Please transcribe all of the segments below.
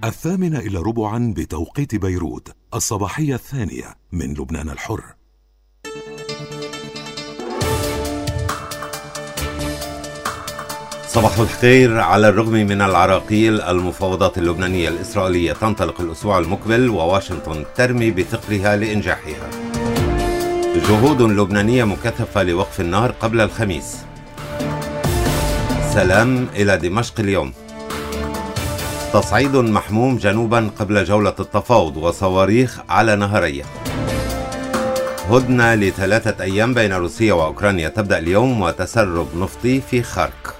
8:15 بتوقيت بيروت، الصباحية الثانية من لبنان الحر. صباح الخير. على الرغم من العراقيل، المفاوضات اللبنانية الإسرائيلية تنطلق الأسبوع المقبل، وواشنطن ترمي بثقلها لإنجاحها. جهود لبنانية مكثفة لوقف النار قبل الخميس. سلام إلى دمشق اليوم. تصعيد محموم جنوبا قبل جولة التفاوض، وصواريخ على نهرية. هدنة ل3 أيام بين روسيا وأوكرانيا تبدأ اليوم، وتسرب نفطي في خارك.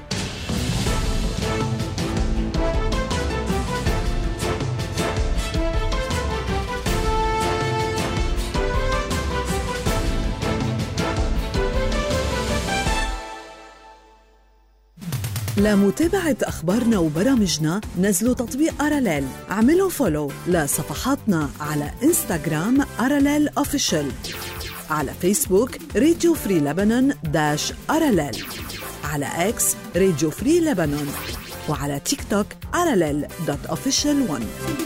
لمتابعة أخبارنا وبرامجنا نزلوا تطبيق أراليل. اعملوا فولو لصفحاتنا على إنستغرام أراليل أوفيشل، على فيسبوك راديو فري لبنان -أراليل، على إكس راديو فري لبنان، وعلى تيك توك أراليل.official1.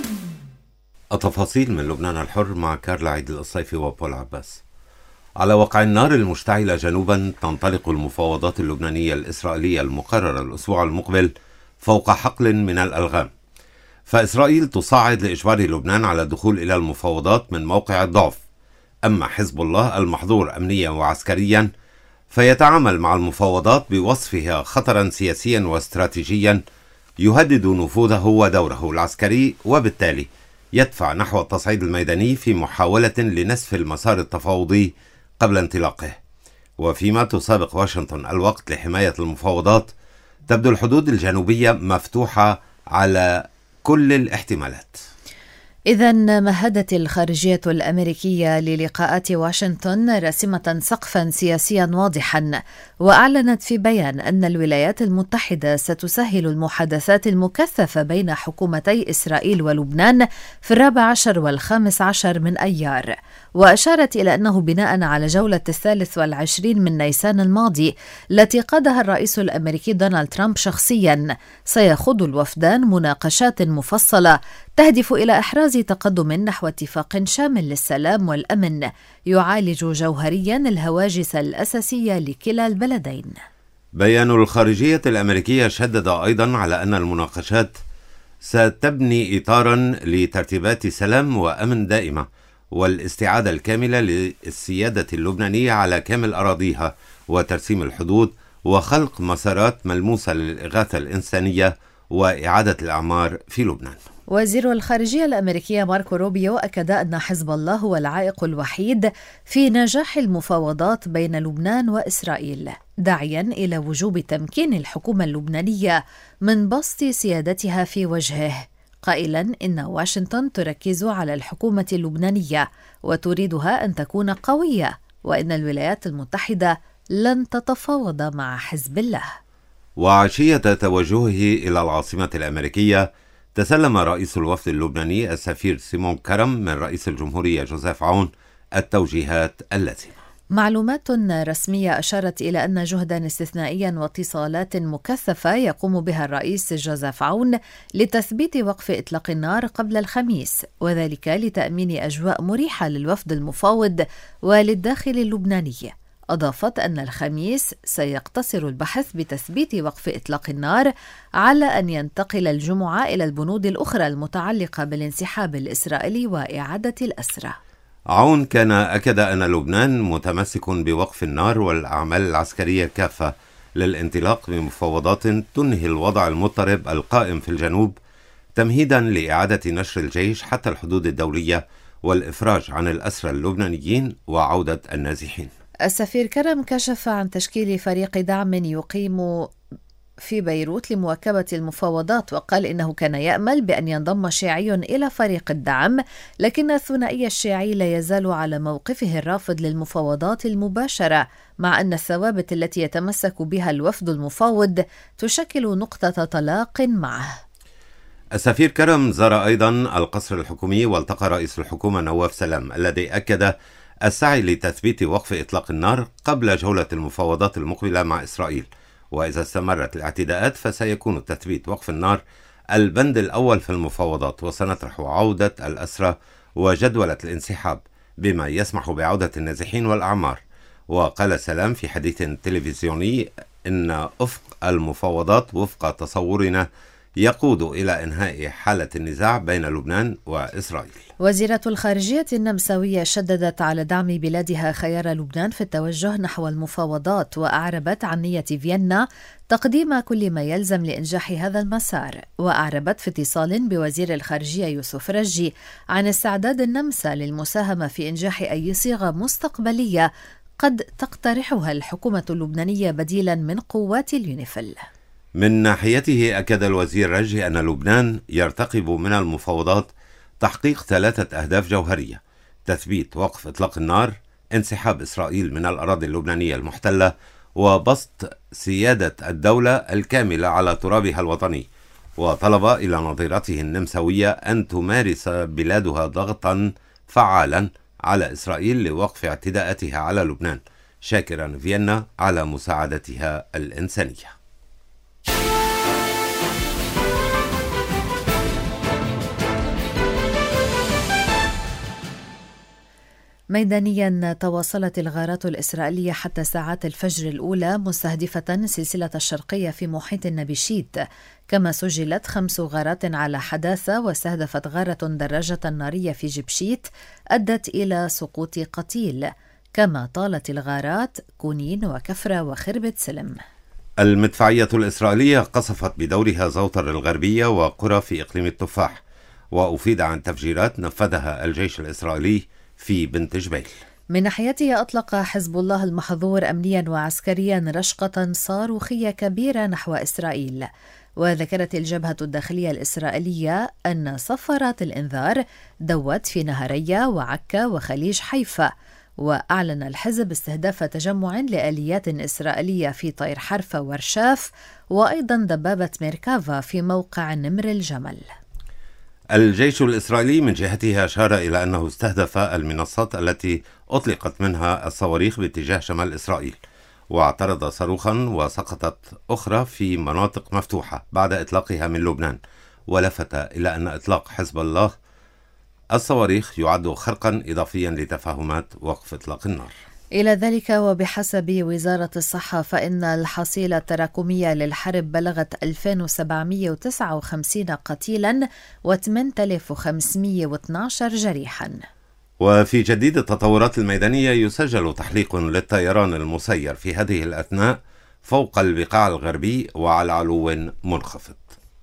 التفاصيل من لبنان الحر مع كارلا عيد الصيفي وبول عباس. على وقع النار المشتعلة جنوبا، تنطلق المفاوضات اللبنانية الإسرائيلية المقررة الأسبوع المقبل فوق حقل من الألغام. فإسرائيل تصعد لإجبار لبنان على الدخول إلى المفاوضات من موقع الضعف، أما حزب الله المحظور أمنيا وعسكريا فيتعامل مع المفاوضات بوصفها خطرا سياسيا واستراتيجيا يهدد نفوذه ودوره العسكري، وبالتالي يدفع نحو التصعيد الميداني في محاولة لنسف المسار التفاوضي قبل انطلاقه. وفيما تسابق واشنطن الوقت لحماية المفاوضات، تبدو الحدود الجنوبية مفتوحة على كل الاحتمالات. إذن مهدت الخارجية الأمريكية للقاءات واشنطن راسمة سقفا سياسيا واضحا، وأعلنت في بيان أن الولايات المتحدة ستسهل المحادثات المكثفة بين حكومتي إسرائيل ولبنان في 14 و15 من أيار. وأشارت إلى أنه بناء على جولة 23 من نيسان الماضي التي قادها الرئيس الأمريكي دونالد ترامب شخصيا، سيخوض الوفدان مناقشات مفصلة تهدف إلى إحراز تقدم نحو اتفاق شامل للسلام والأمن يعالج جوهريا الهواجس الأساسية لكلا البلدين. بيان الخارجية الأمريكية شدد أيضا على أن المناقشات ستبني إطارا لترتيبات سلام وأمن دائمة، والاستعادة الكاملة للسيادة اللبنانية على كامل أراضيها، وترسيم الحدود، وخلق مسارات ملموسة للإغاثة الإنسانية وإعادة الأعمار في لبنان. وزير الخارجية الأمريكية ماركو روبيو أكد أن حزب الله هو العائق الوحيد في نجاح المفاوضات بين لبنان وإسرائيل، داعيا إلى وجوب تمكين الحكومة اللبنانية من بسط سيادتها في وجهه، قائلا إن واشنطن تركز على الحكومة اللبنانية وتريدها أن تكون قوية، وإن الولايات المتحدة لن تتفاوض مع حزب الله. وعشية توجهه إلى العاصمة الأمريكية، تسلم رئيس الوفد اللبناني السفير سيمون كرم من رئيس الجمهورية جوزيف عون التوجيهات اللازمة. معلومات رسمية أشارت إلى أن جهدا استثنائيا واتصالات مكثفة يقوم بها الرئيس جوزيف عون لتثبيت وقف إطلاق النار قبل الخميس، وذلك لتأمين أجواء مريحة للوفد المفاوض وللداخل اللبناني. أضافت أن الخميس سيقتصر البحث بتثبيت وقف إطلاق النار على أن ينتقل الجمعة إلى البنود الأخرى المتعلقة بالانسحاب الإسرائيلي وإعادة الأسرى. عون كان أكد أن لبنان متمسك بوقف النار والأعمال العسكرية كافة للانطلاق بمفاوضات تنهي الوضع المضطرب القائم في الجنوب، تمهيدا لإعادة نشر الجيش حتى الحدود الدولية والإفراج عن الأسرى اللبنانيين وعودة النازحين. السفير كرم كشف عن تشكيل فريق دعم يقيم في بيروت لمواكبة المفاوضات، وقال إنه كان يأمل بأن ينضم شيعي إلى فريق الدعم، لكن الثنائي الشيعي لا يزال على موقفه الرافض للمفاوضات المباشرة، مع أن الثوابت التي يتمسك بها الوفد المفاوض تشكل نقطة طلاق معه. السفير كرم زار أيضا القصر الحكومي والتقى رئيس الحكومة نواف سلام، الذي أكد السعي لتثبيت وقف إطلاق النار قبل جولة المفاوضات المقبلة مع إسرائيل، وإذا استمرت الاعتداءات فسيكون تثبيت وقف النار البند الأول في المفاوضات، وسنطرح عودة الأسرى وجدولة الانسحاب بما يسمح بعودة النازحين والأعمار. وقال سلام في حديث تلفزيوني إن أفق المفاوضات وفق تصورنا يقود إلى إنهاء حالة النزاع بين لبنان وإسرائيل. وزيرة الخارجية النمساوية شددت على دعم بلادها خيار لبنان في التوجه نحو المفاوضات، وأعربت عن نية فيينا تقديم كل ما يلزم لإنجاح هذا المسار. وأعربت في اتصال بوزير الخارجية يوسف رجي عن استعداد النمسا للمساهمة في إنجاح أي صيغة مستقبلية قد تقترحها الحكومة اللبنانية بديلا من قوات اليونيفيل. من ناحيته أكد الوزير رجي أن لبنان يرتقب من المفاوضات تحقيق 3 أهداف جوهرية: تثبيت وقف إطلاق النار، انسحاب إسرائيل من الأراضي اللبنانية المحتلة، وبسط سيادة الدولة الكاملة على ترابها الوطني. وطلب إلى نظيرته النمساوية أن تمارس بلادها ضغطا فعالا على إسرائيل لوقف اعتداءاتها على لبنان، شاكرا فيينا على مساعدتها الإنسانية. ميدانيا، تواصلت الغارات الإسرائيلية حتى ساعات الفجر الأولى مستهدفة سلسلة الشرقية في محيط النبيشيت، كما سجلت 5 غارات على حداثة، واستهدفت غارة دراجة نارية في جبشيت أدت إلى سقوط قتيل، كما طالت الغارات كونين وكفرة وخربة سلم. المدفعية الإسرائيلية قصفت بدورها زوطر الغربية وقرى في إقليم التفاح، وأفيد عن تفجيرات نفذها الجيش الإسرائيلي في بنت جبيل. من ناحيته أطلق حزب الله المحظور أمنيا وعسكريا رشقة صاروخية كبيرة نحو إسرائيل. وذكرت الجبهة الداخلية الإسرائيلية أن صفارات الإنذار دوت في نهرية وعكا وخليج حيفا. وأعلن الحزب استهداف تجمع لآليات إسرائيلية في طير حرفة ورشاف، وأيضا دبابة ميركافا في موقع نمر الجمل. الجيش الإسرائيلي من جهته أشار إلى أنه استهدف المنصات التي أطلقت منها الصواريخ باتجاه شمال إسرائيل، واعترض صاروخا وسقطت أخرى في مناطق مفتوحة بعد إطلاقها من لبنان. ولفت إلى أن إطلاق حزب الله الصواريخ يعد خرقا إضافيا لتفاهمات وقف إطلاق النار. إلى ذلك وبحسب وزارة الصحة فإن الحصيلة التراكمية للحرب بلغت 2759 قتيلا و8512 جريحا. وفي جديد التطورات الميدانية يسجل تحليق للطيران المسير في هذه الأثناء فوق البقاع الغربي وعلى علو منخفض.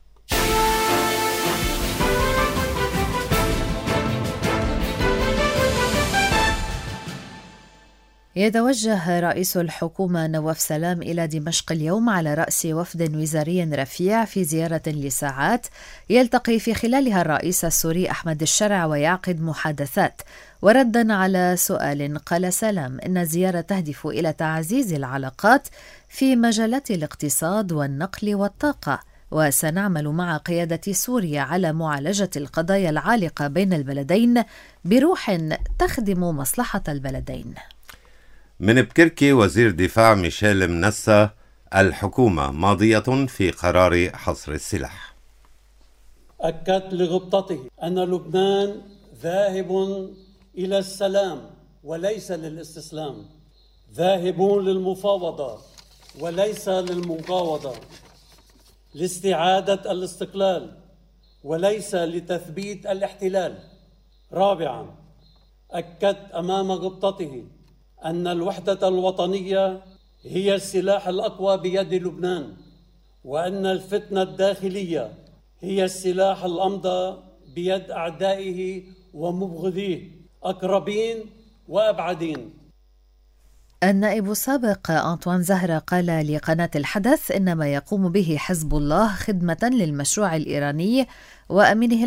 يتوجه رئيس الحكومة نواف سلام إلى دمشق اليوم على رأس وفد وزاري رفيع في زيارة لساعات يلتقي في خلالها الرئيس السوري أحمد الشرع ويعقد محادثات. وردا على سؤال قال سلام إن الزيارة تهدف إلى تعزيز العلاقات في مجالات الاقتصاد والنقل والطاقة، وسنعمل مع قيادة سوريا على معالجة القضايا العالقة بين البلدين بروح تخدم مصلحة البلدين. من بكركي وزير دفاع ميشيل منسى الحكومة ماضية في قرار حصر السلاح. أكد لغبطته أن لبنان ذاهب إلى السلام وليس للاستسلام، ذاهبون للمفاوضة وليس للمقاوضة، لاستعادة الاستقلال وليس لتثبيت الاحتلال. رابعا، أكد أمام غبطته أن الوحدة الوطنية هي السلاح الأقوى بيد لبنان، وأن الفتنة الداخلية هي السلاح الأمضى بيد أعدائه ومبغضيه أقربين وأبعدين. النائب السابق أنطوان زهرة قال لقناة الحدث إن ما يقوم به حزب الله خدمة للمشروع الإيراني وأمينه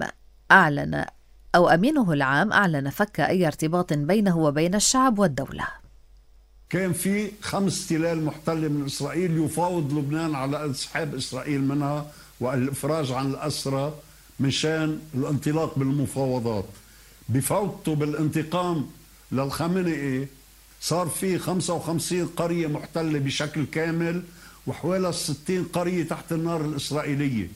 العام أعلن فك أي ارتباط بينه وبين الشعب والدولة. كان في 5 تلال محتلة من إسرائيل يفاوض لبنان على انسحاب إسرائيل منها والإفراج عن الأسرى من شان الانطلاق بالمفاوضات. بفوتوا بالانتقام للخامنئي صار في 55 قرية محتلة بشكل كامل وحوالي 60 قرية تحت النار الإسرائيلية.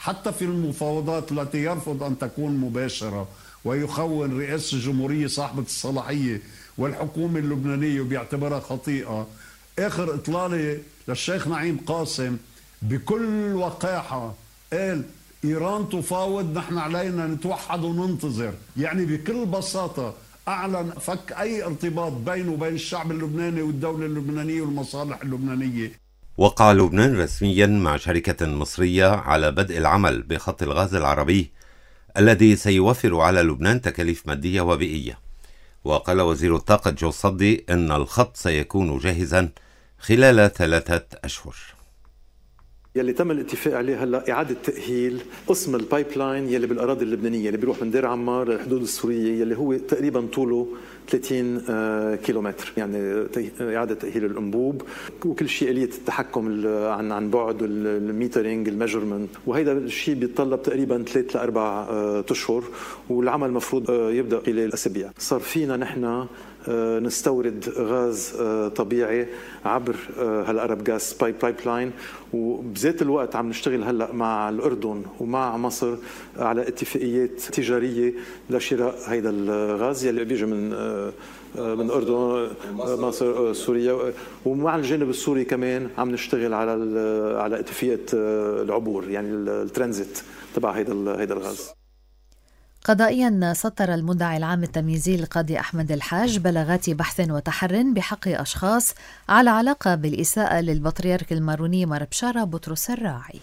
حتى في المفاوضات التي يرفض أن تكون مباشرة ويخون رئاسة الجمهورية صاحبة الصلاحية والحكومة اللبنانية وبيعتبرها خطيئة. آخر إطلالة للشيخ نعيم قاسم بكل وقاحة قال إيران تفاوض، نحن علينا نتوحد وننتظر. يعني بكل بساطة أعلن فك أي ارتباط بينه وبين الشعب اللبناني والدولة اللبنانية والمصالح اللبنانية. وقع لبنان رسميا مع شركة مصرية على بدء العمل بخط الغاز العربي الذي سيوفر على لبنان تكاليف مادية وبيئية. وقال وزير الطاقة جو صدي إن الخط سيكون جاهزا خلال 3 أشهر. يلي تم الاتفاق عليه هلا إعادة تأهيل قسم البايب لاين يلي بالأراضي اللبنانية اللي بيروح من دير عمار للحدود السورية يلي هو تقريبا طوله 30 كيلومتر. يعني إعادة تأهيل الأنبوب وكل شيء آلية التحكم عن بعد الميترينج الميجرمنت، وهيدا الشيء بيتطلب تقريبا 3 ل 4 أشهر، والعمل المفروض يبدأ خلال أسابيع. صار فينا نحن نستورد غاز طبيعي عبر هالأرب غاز بايب لاين، وبذات الوقت عم نشتغل هلا مع الأردن ومع مصر على اتفاقيات تجارية لشراء هيدا الغاز يلي بيجي من الأردن، مصر، سوريا، ومع الجانب السوري كمان عم نشتغل على اتفاقية العبور، يعني الترانزيت تبع هيدا الغاز. قضائيا سطر المدعي العام التمييزي القاضي أحمد الحاج بلاغات بحث وتحر بحق أشخاص على علاقة بالإساءة للبطريرك الماروني مار بشارة بطرس الراعي.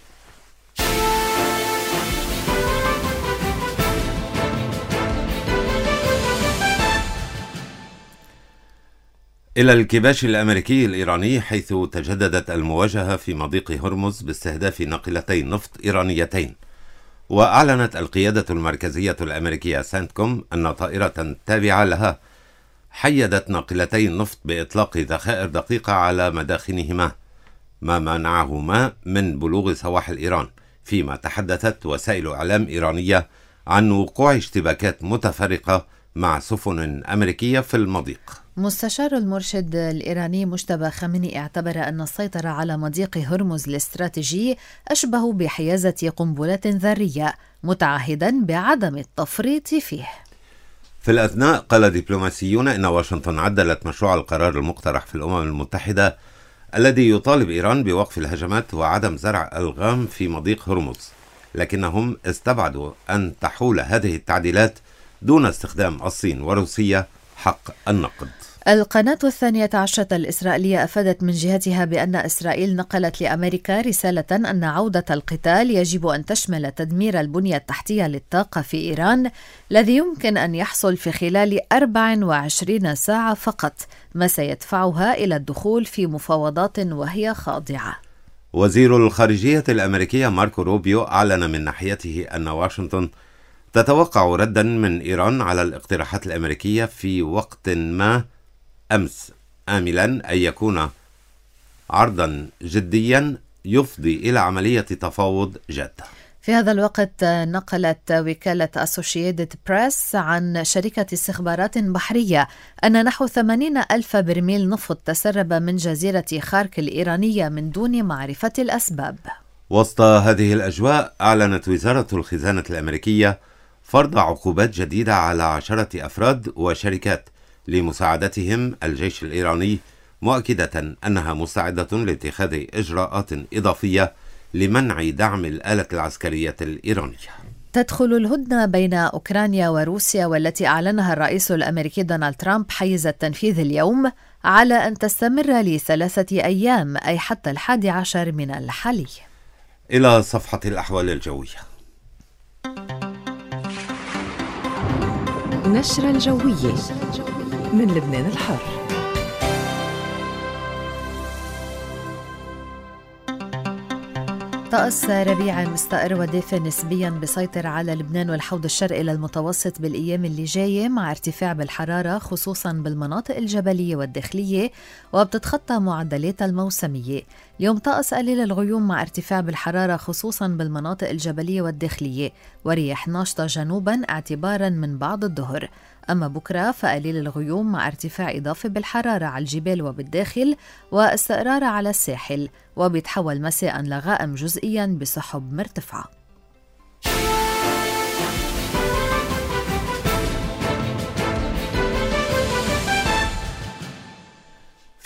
إلى الكباش الأمريكي الإيراني، حيث تجددت المواجهة في مضيق هرمز باستهداف ناقلتين نفط إيرانيتين. وأعلنت القيادة المركزية الأمريكية سنتكوم أن طائرة تابعة لها حيدت ناقلتي النفط بإطلاق ذخائر دقيقة على مداخنهما، ما منعهما من بلوغ سواحل إيران، فيما تحدثت وسائل إعلام إيرانية عن وقوع اشتباكات متفرقة مع سفن أمريكية في المضيق. مستشار المرشد الإيراني مجتبى خامنئي اعتبر أن السيطرة على مضيق هرمز الاستراتيجي أشبه بحيازة قنبلة ذرية، متعهدا بعدم التفريط فيه. في الأثناء قال دبلوماسيون إن واشنطن عدلت مشروع القرار المقترح في الأمم المتحدة الذي يطالب إيران بوقف الهجمات وعدم زرع ألغام في مضيق هرمز، لكنهم استبعدوا أن تحول هذه التعديلات دون استخدام الصين وروسيا حق النقد. القناة 12 الإسرائيلية أفادت من جهتها بأن إسرائيل نقلت لأمريكا رسالة أن عودة القتال يجب أن تشمل تدمير البنية التحتية للطاقة في إيران، الذي يمكن أن يحصل في خلال 24 ساعة فقط، ما سيدفعها إلى الدخول في مفاوضات وهي خاضعة. وزير الخارجية الأمريكية ماركو روبيو أعلن من ناحيته أن واشنطن تتوقع ردا من إيران على الاقتراحات الأمريكية في وقت ما أمس، آملا أن يكون عرضا جديا يفضي إلى عملية تفاوض جادة. في هذا الوقت نقلت وكالة أسوشيتد بريس عن شركة استخبارات بحرية أن نحو 80,000 برميل نفط تسرب من جزيرة خارك الإيرانية من دون معرفة الأسباب. وسط هذه الأجواء أعلنت وزارة الخزانة الأمريكية فرض عقوبات جديدة على 10 أفراد وشركات لمساعدتهم الجيش الإيراني، مؤكدة أنها مستعدة لاتخاذ إجراءات إضافية لمنع دعم الآلة العسكرية الإيرانية. تدخل الهدنة بين أوكرانيا وروسيا والتي أعلنها الرئيس الأمريكي دونالد ترامب حيز التنفيذ اليوم على أن تستمر ل3 أيام، أي حتى 11 من الحالي. إلى صفحة الأحوال الجوية. نشرة الجوية من لبنان الحر. طقس ربيع مستقر ودافئ نسبيا بيسيطر على لبنان والحوض الشرقي للمتوسط بالأيام اللي جاية، مع ارتفاع بالحرارة خصوصا بالمناطق الجبلية والداخلية وبتتخطى معدلات الموسمية. اليوم طقس قليل الغيوم مع ارتفاع بالحرارة خصوصا بالمناطق الجبلية والداخلية، ورياح ناشطة جنوبا اعتبارا من بعد الظهر. أما بكرة فقليل الغيوم مع ارتفاع إضافي بالحرارة على الجبال وبالداخل واستقرار على الساحل، وبيتحول مساء لغائم جزئيا بسحب مرتفعة.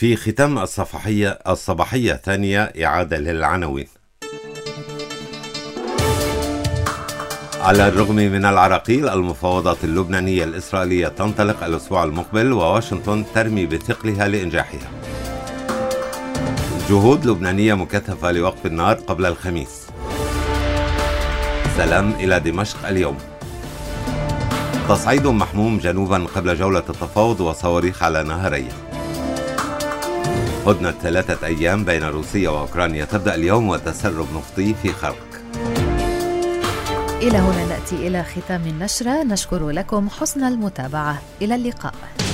في ختام الصباحية الثانية إعادة للعناوين. على الرغم من العراقيل، المفاوضات اللبنانية الإسرائيلية تنطلق الأسبوع المقبل، وواشنطن ترمي بثقلها لإنجاحها. جهود لبنانية مكثفة لوقف النار قبل الخميس. سلام إلى دمشق اليوم. تصعيد محموم جنوبا قبل جولة التفاوض وصواريخ على نهرية. هدنة 3 أيام بين روسيا وأوكرانيا تبدأ اليوم، وتسرب نفطي في خرق. إلى هنا نأتي إلى ختام النشرة، نشكر لكم حسن المتابعة، إلى اللقاء.